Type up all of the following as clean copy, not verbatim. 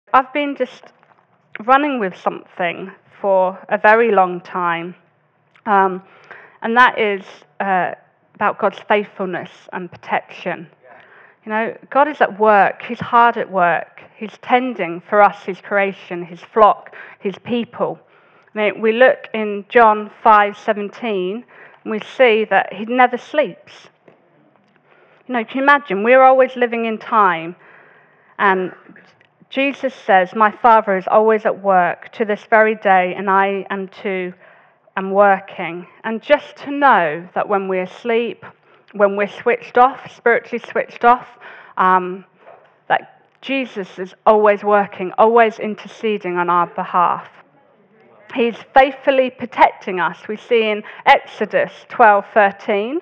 I've been just running with something for a very long time, and that is about God's faithfulness and protection. You know, God is at work. He's hard at work. He's tending for us, His creation, His flock, His people. I mean, we look in John 5:17, and we see that He never sleeps. You know, can you imagine? We're always living in time, and Jesus says, "My Father is always at work to this very day, and I am working." And just to know that when we're asleep, when we're switched off, spiritually switched off, that Jesus is always working, always interceding on our behalf. He's faithfully protecting us. We see in Exodus 12:13.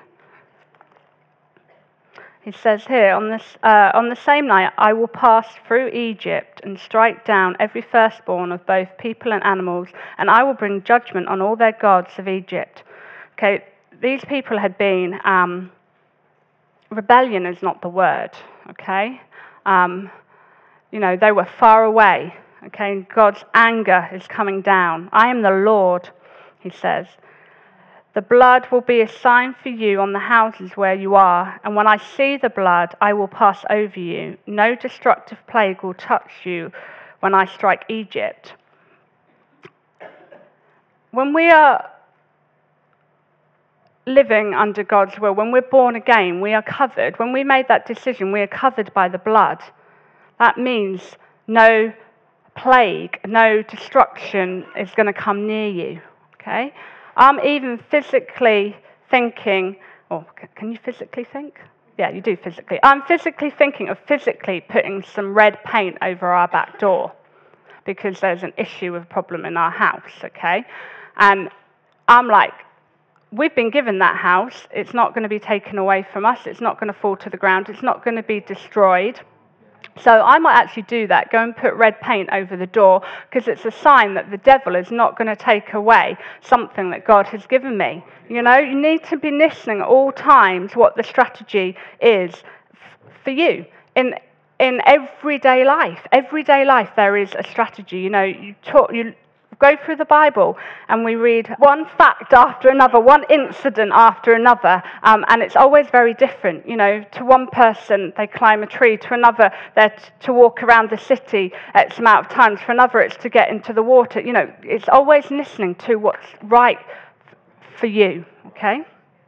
He says here, on the same night, I will pass through Egypt and strike down every firstborn of both people and animals, and I will bring judgment on all their gods of Egypt. Okay, these people had been, rebellion is not the word, okay? You know, they were far away, okay? God's anger is coming down. I am the Lord, He says. The blood will be a sign for you on the houses where you are, and when I see the blood, I will pass over you. No destructive plague will touch you when I strike Egypt. When we are living under God's will, when we're born again, we are covered. When we made that decision, we are covered by the blood. That means no plague, no destruction is going to come near you, okay? I'm even physically thinking, can you physically think? Yeah, you do physically. I'm physically thinking of physically putting some red paint over our back door because there's an issue with a problem in our house, okay? And I'm like, we've been given that house. It's not going to be taken away from us. It's not going to fall to the ground. It's not going to be destroyed. So I might actually do that, go and put red paint over the door, because it's a sign that the devil is not going to take away something that God has given me. You know, you need to be listening at all times what the strategy is for you. In everyday life there is a strategy. You know, you go through the Bible and we read one fact after another, one incident after another, and it's always very different. You know, to one person they climb a tree, to another they're to walk around the city X amount of times, for another it's to get into the water. You know, it's always listening to what's right for you, okay?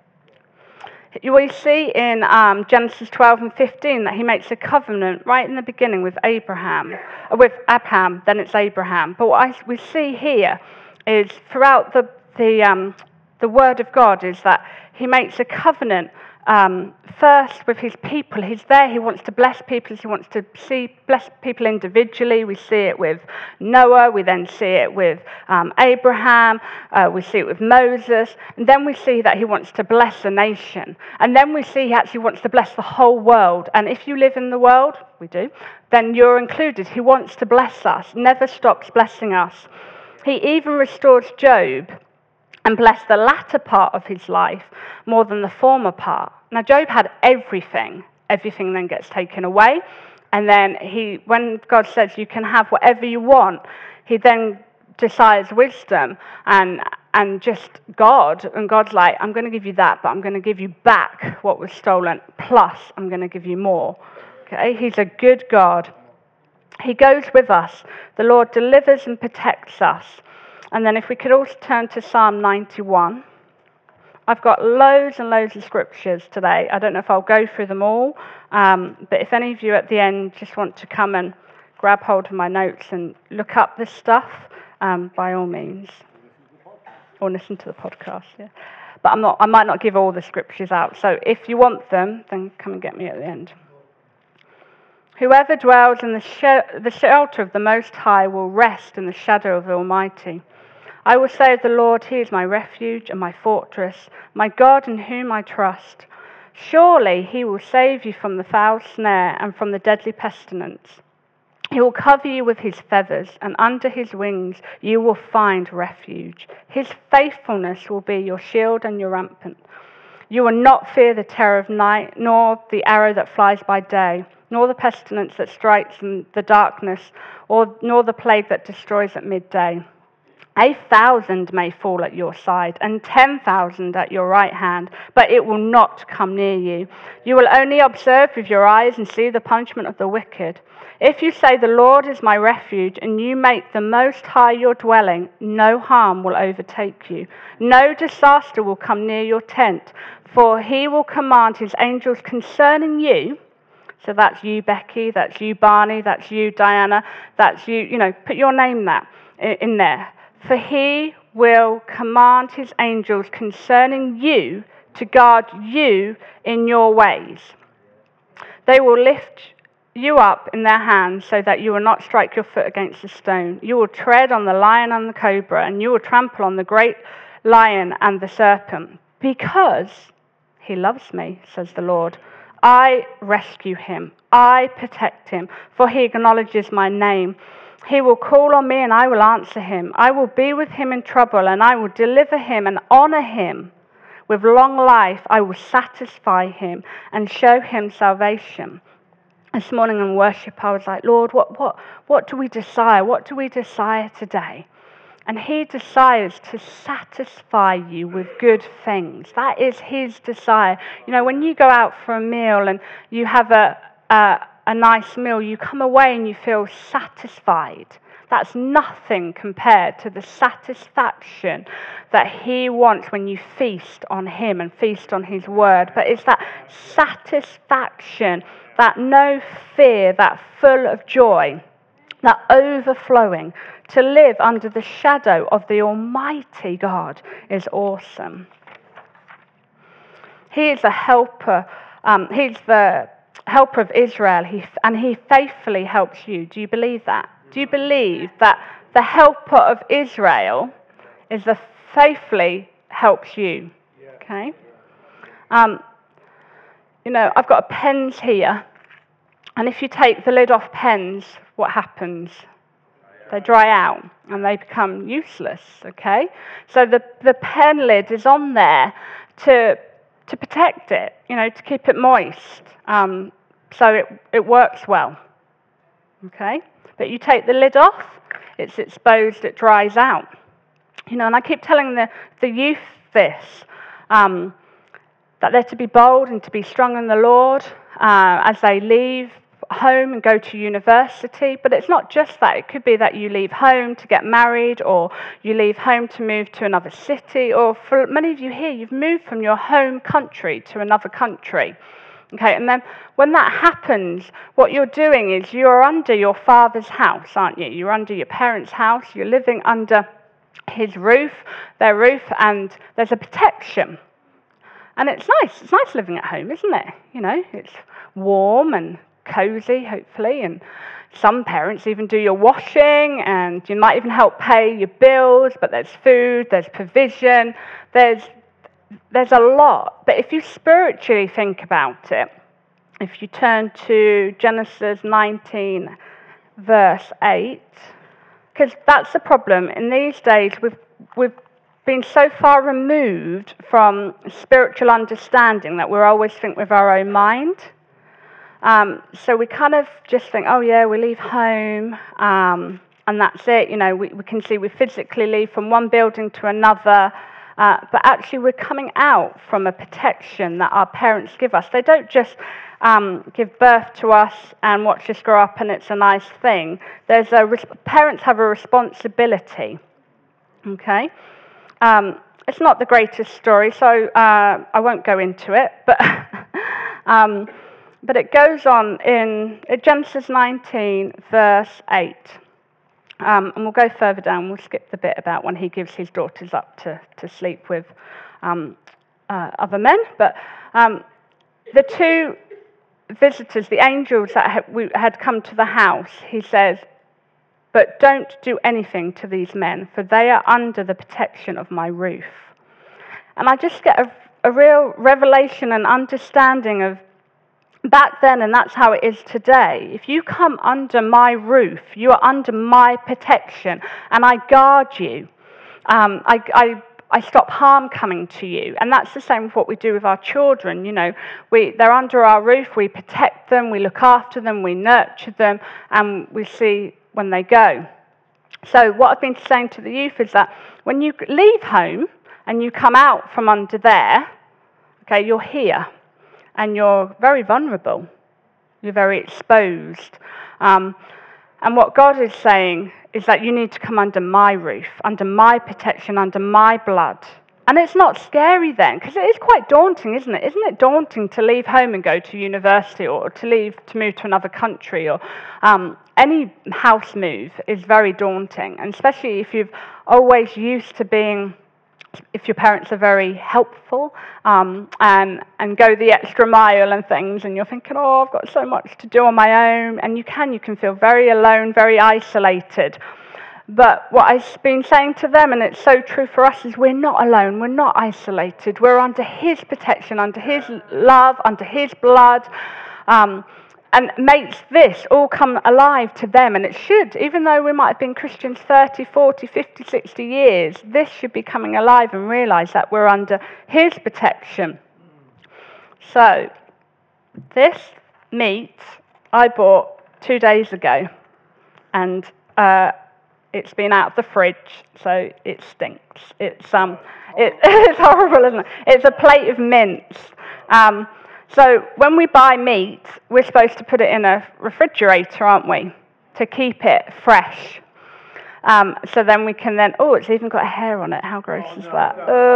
We see in Genesis 12 and 15 that He makes a covenant right in the beginning with Abraham, then it's Abraham. But what we see here is throughout the Word of God is that He makes a covenant first with His people. He's there. He wants to bless people. He wants to bless people individually. We see it with Noah. We then see it with Abraham. We see it with Moses. And then we see that He wants to bless a nation. And then we see He actually wants to bless the whole world. And if you live in the world, we do, then you're included. He wants to bless us, never stops blessing us. He even restores Job and blessed the latter part of his life more than the former part. Now, Job had everything. Everything then gets taken away. And then when God says you can have whatever you want, He then desires wisdom and just God. And God's like, I'm going to give you that, but I'm going to give you back what was stolen, plus I'm going to give you more. Okay? He's a good God. He goes with us. The Lord delivers and protects us. And then if we could also turn to Psalm 91. I've got loads and loads of scriptures today. I don't know if I'll go through them all, but if any of you at the end just want to come and grab hold of my notes and look up this stuff, by all means. Or listen to the podcast, yeah. But I might not give all the scriptures out, so if you want them, then come and get me at the end. Whoever dwells in the shelter of the Most High will rest in the shadow of the Almighty. I will say of the Lord, He is my refuge and my fortress, my God in whom I trust. Surely He will save you from the foul snare and from the deadly pestilence. He will cover you with His feathers, and under His wings you will find refuge. His faithfulness will be your shield and your rampart. You will not fear the terror of night, nor the arrow that flies by day, nor the pestilence that strikes in the darkness, nor the plague that destroys at midday. 1,000 may fall at your side, and 10,000 at your right hand, but it will not come near you. You will only observe with your eyes and see the punishment of the wicked. If you say, the Lord is my refuge, and you make the Most High your dwelling, no harm will overtake you. No disaster will come near your tent, for he will command his angels concerning you. So that's you, Becky, that's you, Barney, that's you, Diana, that's you, put your name in there. For he will command his angels concerning you to guard you in your ways. They will lift you up in their hands so that you will not strike your foot against a stone. You will tread on the lion and the cobra, and you will trample on the great lion and the serpent. Because he loves me, says the Lord, I rescue him. I protect him, for he acknowledges my name. He will call on me, and I will answer him. I will be with him in trouble, and I will deliver him and honor him. With long life, I will satisfy him and show him salvation. This morning in worship, I was like, Lord, what do we desire? What do we desire today? And he desires to satisfy you with good things. That is his desire. When you go out for a meal and you have a nice meal, you come away and you feel satisfied. That's nothing compared to the satisfaction that he wants when you feast on him and feast on his word. But it's that satisfaction, that no fear, that full of joy, that overflowing. To live under the shadow of the Almighty God is awesome. He is a helper. He's the helper of Israel, and he faithfully helps you. Do you believe that? Do you believe that the helper of Israel is the faithfully helps you? Okay. I've got pens here, and if you take the lid off pens, what happens? They dry out and they become useless. Okay. So the pen lid is on there to protect it, to keep it moist. So it works well, okay? But you take the lid off, it's exposed, it dries out. And I keep telling the youth this, that they're to be bold and to be strong in the Lord as they leave home and go to university. But it's not just that. It could be that you leave home to get married, or you leave home to move to another city, or for many of you here, you've moved from your home country to another country. Okay, and then when that happens, what you're doing is you're under your father's house, aren't you? You're under your parents' house. You're living under his roof, their roof, and there's a protection. And it's nice. It's nice living at home, isn't it? It's warm and cozy, hopefully, and some parents even do your washing, and you might even help pay your bills, but there's food, there's provision, there's a lot. But if you spiritually think about it, if you turn to Genesis 19, verse 8, because that's the problem. In these days, we've been so far removed from spiritual understanding that we always think with our own mind. So we kind of just think, oh yeah, we leave home, and that's it. We can see we physically leave from one building to another, but actually we're coming out from a protection that our parents give us. They don't just give birth to us and watch us grow up and it's a nice thing. Parents have a responsibility, okay? It's not the greatest story, so I won't go into it, but it goes on in Genesis 19, verse 8. And we'll go further down. We'll skip the bit about when he gives his daughters up to sleep with other men. But the two visitors, the angels that had come to the house, he says, but don't do anything to these men, for they are under the protection of my roof. And I just get a real revelation and understanding of back then, and that's how it is today. If you come under my roof, you are under my protection, and I guard you. I I stop harm coming to you. And that's the same with what we do with our children. They're under our roof, we protect them, we look after them, we nurture them, and we see when they go. So what I've been saying to the youth is that when you leave home and you come out from under there, okay, you're here and you're very vulnerable. You're very exposed. And what God is saying is that you need to come under my roof, under my protection, under my blood. And it's not scary then, because it is quite daunting, isn't it? Isn't it daunting to leave home and go to university, or to move to another country, or any house move is very daunting, and especially if you've always used to being, if your parents are very helpful and go the extra mile and things, and you're thinking, oh, I've got so much to do on my own, and you can feel very alone, very isolated. But what I've been saying to them, and it's so true for us, is we're not alone, we're not isolated, we're under his protection, under his love, under his blood, and makes this all come alive to them. And it should, even though we might have been Christians 30, 40, 50, 60 years, this should be coming alive and realise that we're under his protection. So, this meat I bought 2 days ago, and it's been out of the fridge, so it stinks. It's horrible, isn't it? It's a plate of mince. So when we buy meat, we're supposed to put it in a refrigerator, aren't we, to keep it fresh. So then we can it's even got a hair on it. How gross is that?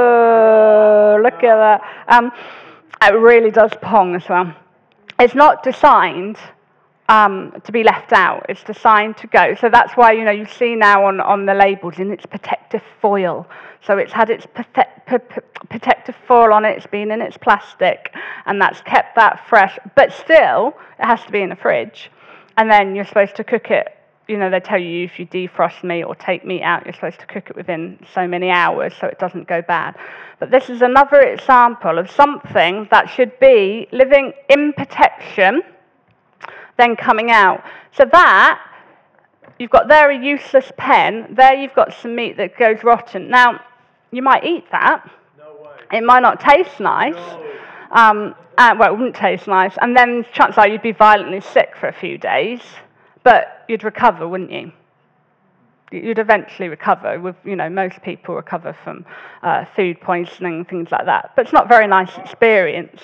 Oh, look at that. It really does pong as well. It's not designed to be left out. It's designed to go. So that's why, you see now on the labels, in its protective foil. So it's had its protective foil on it, it's been in its plastic, and that's kept that fresh. But still, it has to be in the fridge. And then you're supposed to cook it. They tell you if you defrost meat or take meat out, you're supposed to cook it within so many hours so it doesn't go bad. But this is another example of something that should be living in protection, then coming out. So that, you've got there a useless pen, there you've got some meat that goes rotten. Now, you might eat that. No way. It might not taste nice. No. It wouldn't taste nice. And then chances are you'd be violently sick for a few days, but you'd recover, wouldn't you? You'd eventually recover. Most people recover from food poisoning and things like that. But it's not a very nice experience.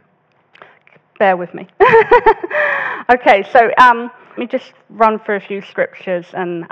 Bear with me. Okay, so let me just run through a few scriptures, and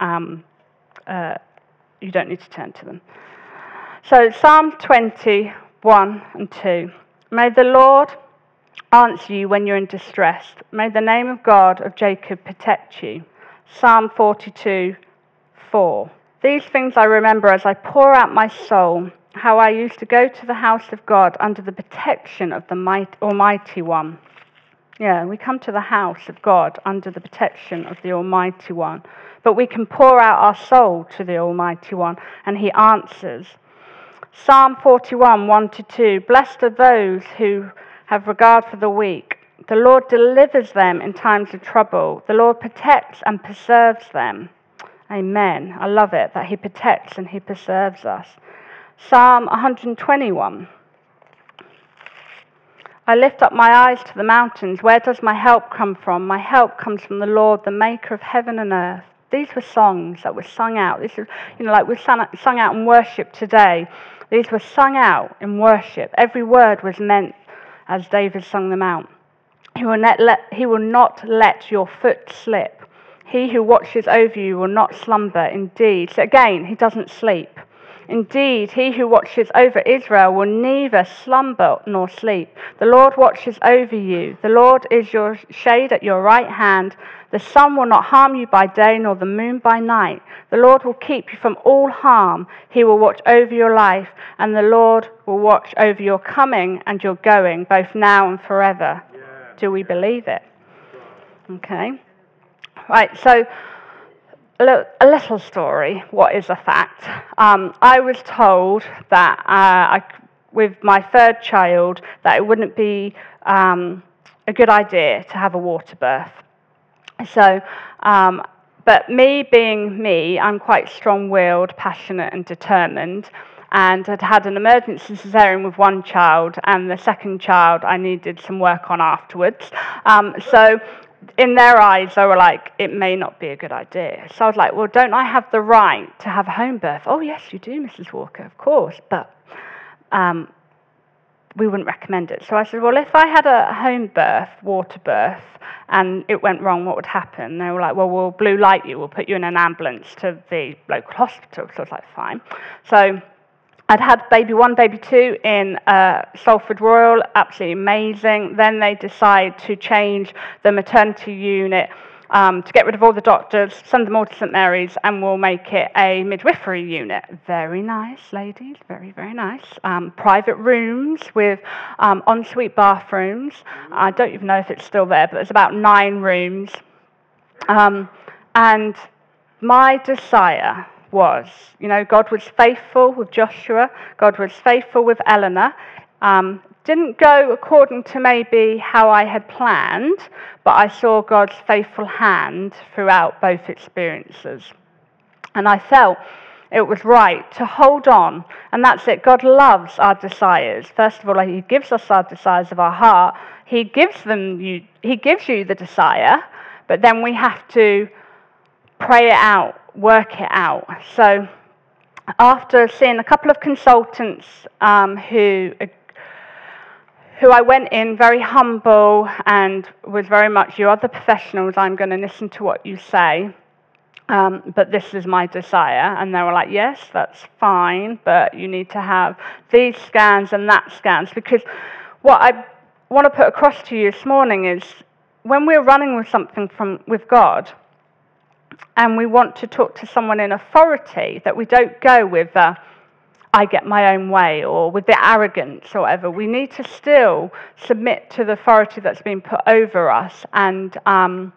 you don't need to turn to them. So Psalm 21 and 2. May the Lord answer you when you're in distress. May the name of God of Jacob protect you. Psalm 42, 4. These things I remember as I pour out my soul, how I used to go to the house of God under the protection of the Almighty One. Yeah, we come to the house of God under the protection of the Almighty One. But we can pour out our soul to the Almighty One, and he answers. Psalm 41, 1-2. Blessed are those who have regard for the weak. The Lord delivers them in times of trouble. The Lord protects and preserves them. Amen. I love it that he protects and he preserves us. Psalm 121. I lift up my eyes to the mountains. Where does my help come from? My help comes from the Lord, the maker of heaven and earth. These were songs that were sung out. This is, like we sung out in worship today. These were sung out in worship. Every word was meant as David sung them out. He will not let your foot slip. He who watches over you will not slumber. Indeed. So again, he doesn't sleep. Indeed, he who watches over Israel will neither slumber nor sleep. The Lord watches over you. The Lord is your shade at your right hand. The sun will not harm you by day, nor the moon by night. The Lord will keep you from all harm. He will watch over your life, and the Lord will watch over your coming and your going, both now and forever. Yeah. Do we believe it? Okay. Right, so a little story. What is a fact? I was told that with my third child, that it wouldn't be a good idea to have a water birth. So, but me being me, I'm quite strong-willed, passionate and determined. and had had an emergency cesarean with one child, and the second child I needed some work on afterwards. So in their eyes, they were like, it may not be a good idea. So I was like, well, don't I have the right to have a home birth? Oh, yes, you do, Mrs. Walker, of course, but we wouldn't recommend it. So I said, well, if I had a home birth, water birth, and it went wrong, what would happen? They were like, well, we'll blue light you, we'll put you in an ambulance to the local hospital. So I was like, fine. So I'd had baby 1, baby 2 in Salford Royal, absolutely amazing. Then they decide to change the maternity unit to get rid of all the doctors, send them all to St Mary's, and we'll make it a midwifery unit. Very nice, ladies, very, very nice. Private rooms with ensuite bathrooms. I don't even know if it's still there, but it's about 9 rooms. And my desire was, God was faithful with Joshua, God was faithful with Eleanor. Didn't go according to maybe how I had planned, but I saw God's faithful hand throughout both experiences. And I felt it was right to hold on, and that's it. God loves our desires. First of all, He gives us our desires of our heart. He gives you the desire, but then we have to pray it out, work it out. So after seeing a couple of consultants who I went in very humble and was very much, you are the professionals, I'm going to listen to what you say, but this is my desire. And they were like, yes, that's fine, but you need to have these scans and that scans. Because what I want to put across to you this morning is when we're running with something with God, and we want to talk to someone in authority, that we don't go with I get my own way, or with the arrogance or whatever. We need to still submit to the authority that's been put over us and honour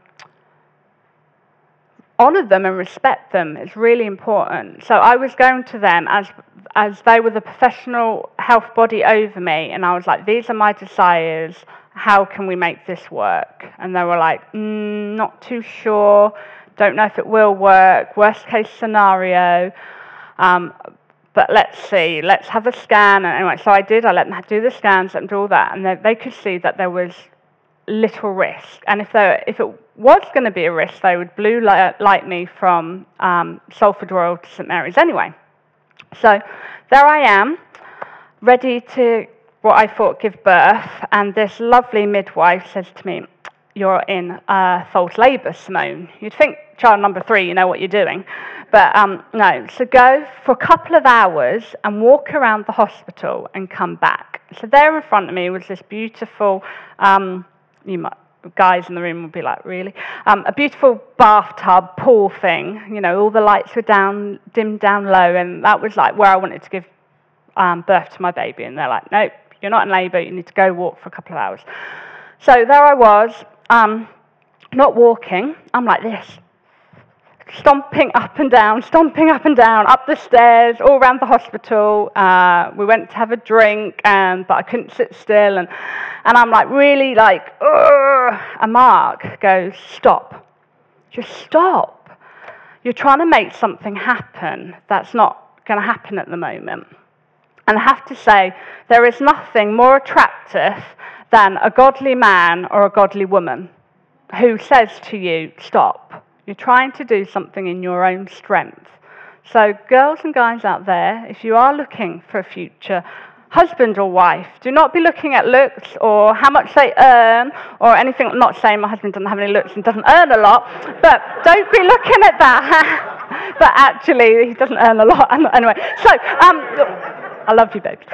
them and respect them. It's really important. So I was going to them as they were the professional health body over me, and I was like, these are my desires. How can we make this work? And they were like, not too sure. Don't know if it will work. Worst case scenario. But let's see, let's have a scan. And anyway, so I did. I let them do the scans and do all that. And they could see that there was little risk. And if it was going to be a risk, they would blue light me from Salford Royal to St Mary's anyway. So there I am, ready to, what I thought, give birth. And this lovely midwife says to me, you're in false labour, Simone. You'd think child number 3, you know what you're doing. But no, so go for a couple of hours and walk around the hospital and come back. So there in front of me was this beautiful, guys in the room would be like, really? A beautiful bathtub, pool thing. All the lights were dimmed down low, and that was like where I wanted to give birth to my baby. And they're like, nope, you're not in labour, you need to go walk for a couple of hours. So there I was, not walking, I'm like this. Stomping up and down, up the stairs, all around the hospital. We went to have a drink, but I couldn't sit still. And I'm like, really like, ugh. And Mark goes, stop. Just stop. You're trying to make something happen that's not going to happen at the moment. And I have to say, there is nothing more attractive than a godly man or a godly woman who says to you, stop. You're trying to do something in your own strength. So girls and guys out there, if you are looking for a future husband or wife, do not be looking at looks or how much they earn or anything. I'm not saying my husband doesn't have any looks and doesn't earn a lot, but don't be looking at that. But actually, he doesn't earn a lot. Anyway, so I love you, babes.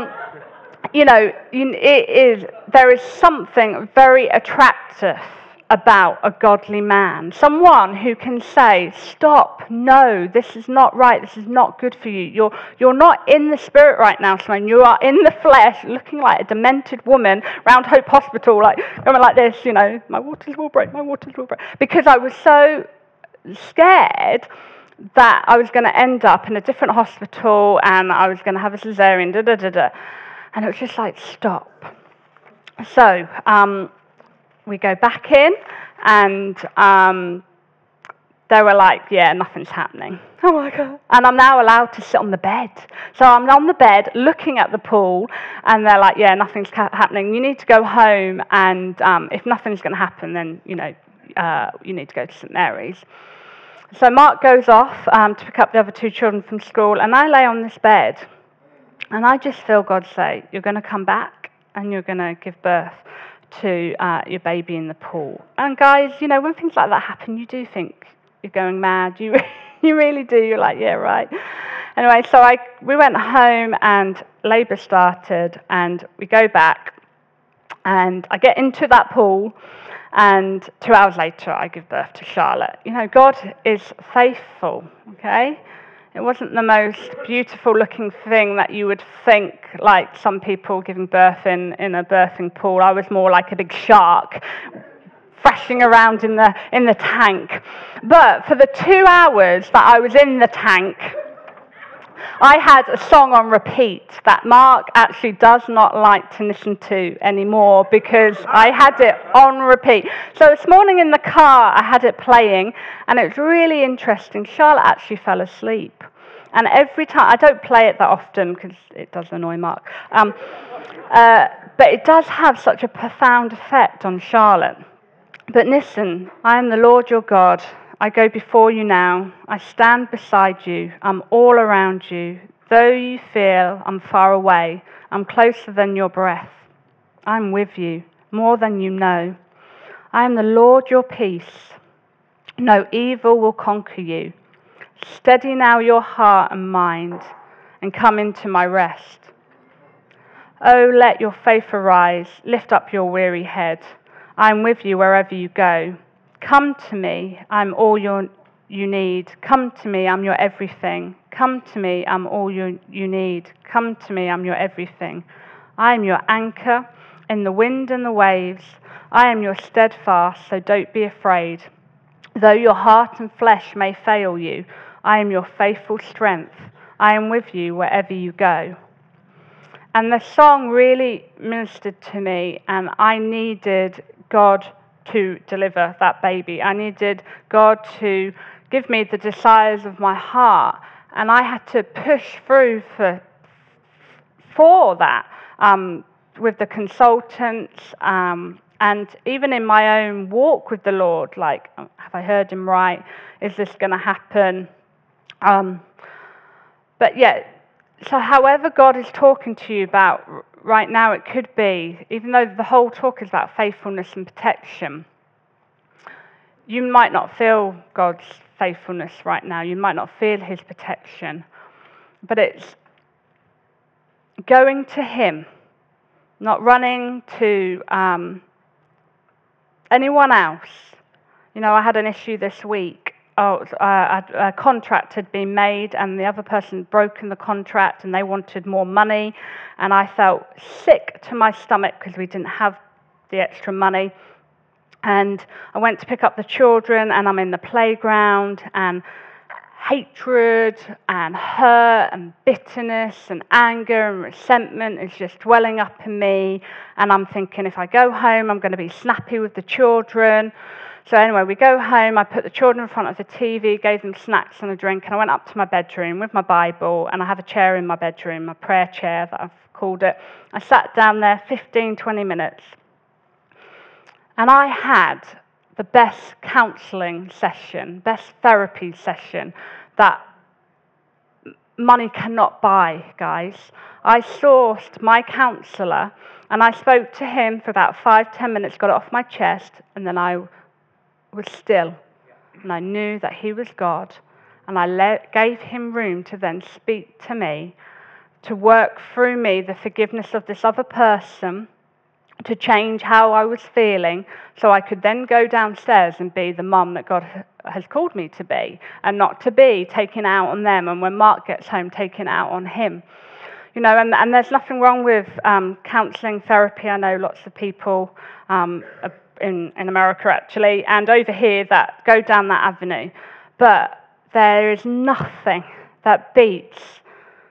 There is something very attractive about a godly man, someone who can say, stop, no, this is not right, this is not good for you. You're not in the spirit right now, Simone. You are in the flesh, looking like a demented woman around Hope Hospital, like going like this, my waters will break, because I was so scared that I was going to end up in a different hospital and I was going to have a cesarean, and it was just like, stop. So we go back in, and they were like, yeah, nothing's happening. Oh my God. And I'm now allowed to sit on the bed. So I'm on the bed looking at the pool, and they're like, yeah, nothing's happening. You need to go home, and if nothing's going to happen, then, you need to go to St. Mary's. So Mark goes off to pick up the other two children from school, and I lay on this bed, and I just feel God say, you're going to come back, and you're going to give birth to your baby in the pool. And guys, when things like that happen, you do think you're going mad. You really do. You're like, yeah, right. Anyway, so we went home, and labour started, and we go back, and I get into that pool, and 2 hours later I give birth to Charlotte. God is faithful, okay? It wasn't the most beautiful looking thing that you would think, like some people giving birth in a birthing pool. I was more like a big shark thrashing around in the tank. But for the 2 hours that I was in the tank, I had a song on repeat that Mark actually does not like to listen to anymore, because I had it on repeat. So this morning in the car, I had it playing, and it was really interesting. Charlotte actually fell asleep. And every time, I don't play it that often because it does annoy Mark, but it does have such a profound effect on Charlotte. But listen, I am the Lord your God. I go before you now. I stand beside you. I'm all around you. Though you feel I'm far away, I'm closer than your breath. I'm with you, more than you know. I am the Lord your peace. No evil will conquer you. Steady now your heart and mind, and come into my rest. Oh, let your faith arise. Lift up your weary head. I am with you wherever you go. Come to me, I'm all you need. Come to me, I'm your everything. Come to me, I'm all you need. Come to me, I'm your everything. I am your anchor in the wind and the waves. I am your steadfast, so don't be afraid. Though your heart and flesh may fail you, I am your faithful strength. I am with you wherever you go. And the song really ministered to me, and I needed God to deliver that baby. I needed God to give me the desires of my heart, and I had to push through for that with the consultants, and even in my own walk with the Lord, like, have I heard him right? Is this going to happen? But yeah, so however God is talking to you about right now, it could be, even though the whole talk is about faithfulness and protection, you might not feel God's faithfulness right now. You might not feel his protection. But it's going to him, not running to anyone else. I had an issue this week. A contract had been made, and the other person had broken the contract, and they wanted more money, and I felt sick to my stomach because we didn't have the extra money. And I went to pick up the children, and I'm in the playground, and hatred and hurt and bitterness and anger and resentment is just welling up in me, and I'm thinking, if I go home, I'm going to be snappy with the children. So anyway, we go home, I put the children in front of the TV, gave them snacks and a drink, and I went up to my bedroom with my Bible, and I have a chair in my bedroom, my prayer chair that I've called it. I sat down there 15, 20 minutes, and I had the best counselling session, best therapy session that money cannot buy, guys. I sourced my counsellor, and I spoke to him for about 5-10 minutes, got it off my chest, and then I was still, and I knew that he was God, and I gave him room to then speak to me, to work through me the forgiveness of this other person, to change how I was feeling, so I could then go downstairs and be the mum that God has called me to be, and not to be taking out on them, and when Mark gets home, taking out on him. And there's nothing wrong with counselling, therapy. I know lots of people in America, actually, and over here that go down that avenue. But there is nothing that beats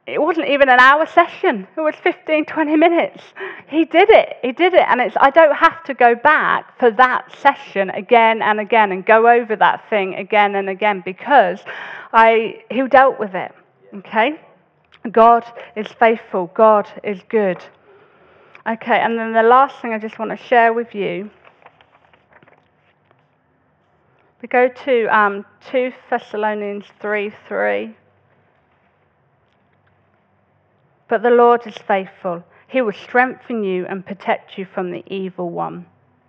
it wasn't even an hour session. It was 15, 20 minutes. He did it. And I don't have to go back for that session again and again and go over that thing again and again, because he dealt with it. Okay? God is faithful. God is good. Okay, and then the last thing I just want to share with you, we go to 2 Thessalonians 3:3. But the Lord is faithful. He will strengthen you and protect you from the evil one.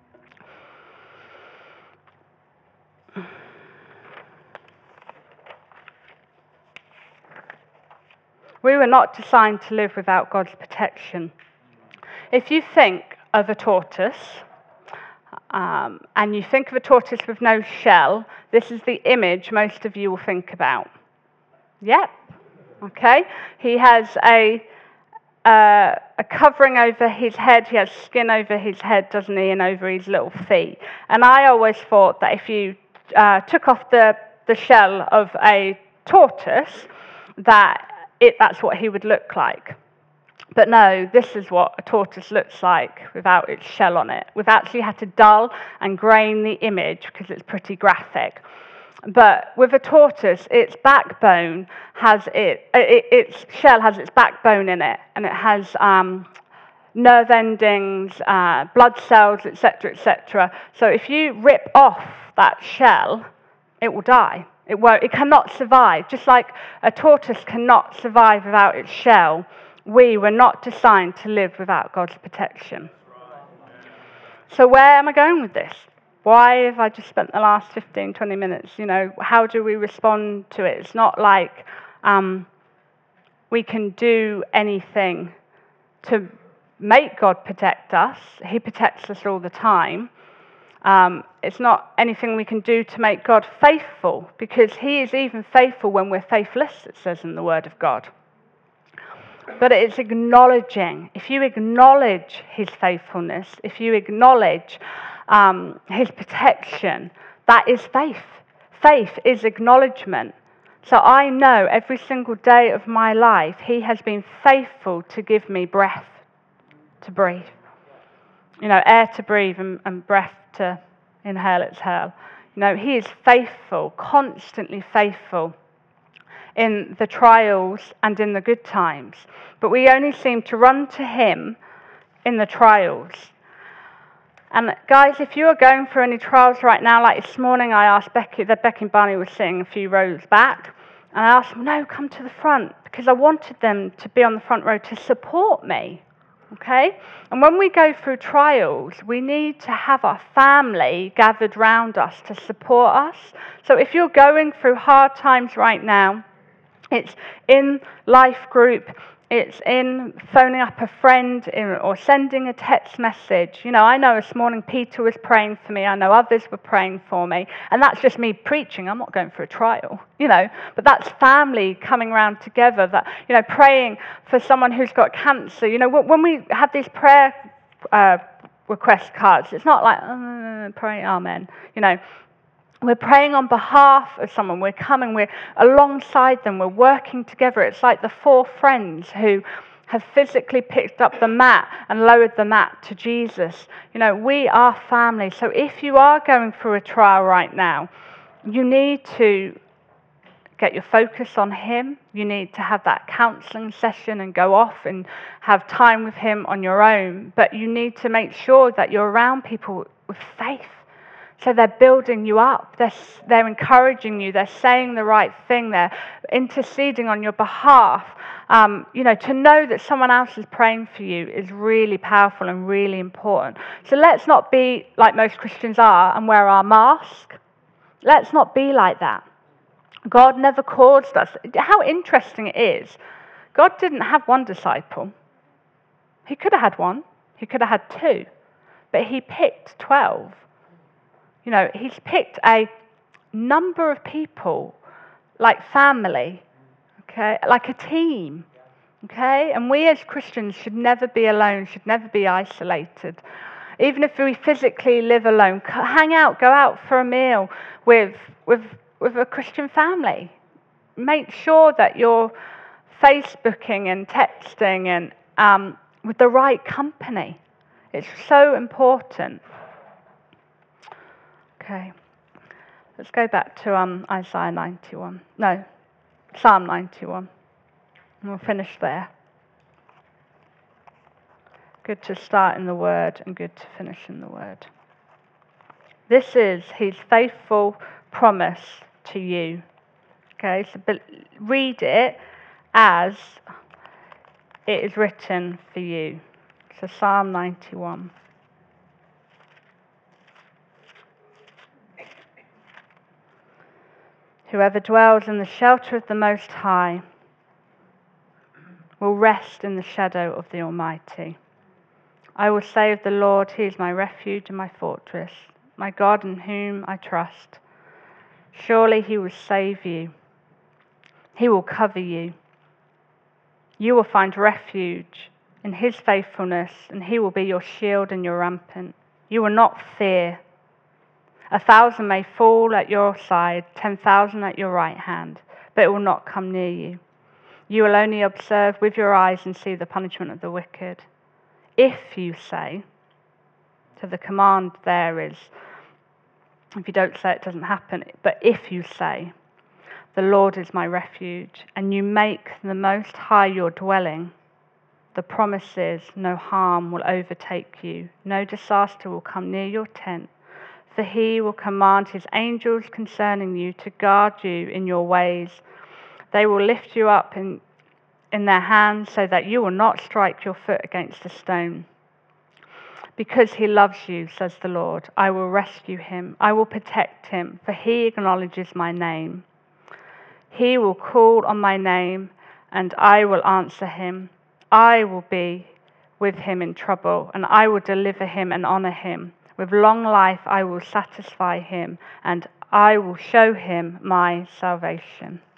We were not designed to live without God's protection. If you think of a tortoise, and you think of a tortoise with no shell, this is the image most of you will think about. Yep. Okay. He has a covering over his head. He has skin over his head, doesn't he, and over his little feet. And I always thought that if you took off the shell of a tortoise, that's what he would look like. But no, this is what a tortoise looks like without its shell on it. We've actually had to dull and grain the image because it's pretty graphic. But with a tortoise, its backbone its shell has its backbone in it, and it has nerve endings, blood cells, etc., etc. So if you rip off that shell, it will die. It cannot survive. Just like a tortoise cannot survive without its shell, we were not designed to live without God's protection. So where am I going with this? Why have I just spent the last 15, 20 minutes? How do we respond to it? It's not like we can do anything to make God protect us. He protects us all the time. It's not anything we can do to make God faithful, because he is even faithful when we're faithless, it says in the Word of God. But it's acknowledging. If you acknowledge his faithfulness, if you acknowledge his protection, that is faith. Faith is acknowledgement. So I know every single day of my life, he has been faithful to give me breath to breathe. Air to breathe and breath to inhale, exhale. He is faithful, constantly faithful in the trials and in the good times. But we only seem to run to him in the trials. And guys, if you are going through any trials right now, like this morning I asked Becky and Barney were sitting a few rows back, and I asked them, no, come to the front, because I wanted them to be on the front row to support me. Okay? And when we go through trials, we need to have our family gathered round us to support us. So if you're going through hard times right now, it's in life group, it's in phoning up a friend or sending a text message. I know this morning Peter was praying for me. I know others were praying for me. And that's just me preaching. I'm not going through a trial, But that's family coming around together, that, praying for someone who's got cancer. When we have these prayer request cards, it's not like, pray, amen, We're praying on behalf of someone. We're coming, we're alongside them, we're working together. It's like the 4 friends who have physically picked up the mat and lowered the mat to Jesus. We are family. So if you are going through a trial right now, you need to get your focus on him. You need to have that counseling session and go off and have time with him on your own. But you need to make sure that you're around people with faith. So they're building you up, they're encouraging you, they're saying the right thing, they're interceding on your behalf. To know that someone else is praying for you is really powerful and really important. So let's not be like most Christians are and wear our mask. Let's not be like that. God never caused us. How interesting it is. God didn't have 1 disciple. He could have had 1. He could have had 2. But he picked 12. He's picked a number of people, like family, okay, like a team, okay? And we as Christians should never be alone, should never be isolated. Even if we physically live alone, hang out, go out for a meal with a Christian family. Make sure that you're Facebooking and texting and with the right company. It's so important. Okay, let's go back to Isaiah 91. No, Psalm 91. And we'll finish there. Good to start in the Word and good to finish in the Word. This is His faithful promise to you. Okay, so read it as it is written for you. So Psalm 91. Whoever dwells in the shelter of the Most High will rest in the shadow of the Almighty. I will say of the Lord, He is my refuge and my fortress, my God in whom I trust. Surely He will save you. He will cover you. You will find refuge in His faithfulness, and He will be your shield and your rampart. You will not fear. 1,000 may fall at your side, 10,000 at your right hand, but it will not come near you. You will only observe with your eyes and see the punishment of the wicked. If you say, so the command there is, if you don't say it doesn't happen, but if you say, the Lord is my refuge, and you make the Most High your dwelling, the promise is no harm will overtake you, no disaster will come near your tent. For He will command His angels concerning you to guard you in your ways. They will lift you up in their hands so that you will not strike your foot against a stone. Because He loves you, says the Lord, I will rescue Him. I will protect Him, for He acknowledges my name. He will call on my name, and I will answer him. I will be with him in trouble, and I will deliver him and honor him. With long life I will satisfy him, and I will show him my salvation.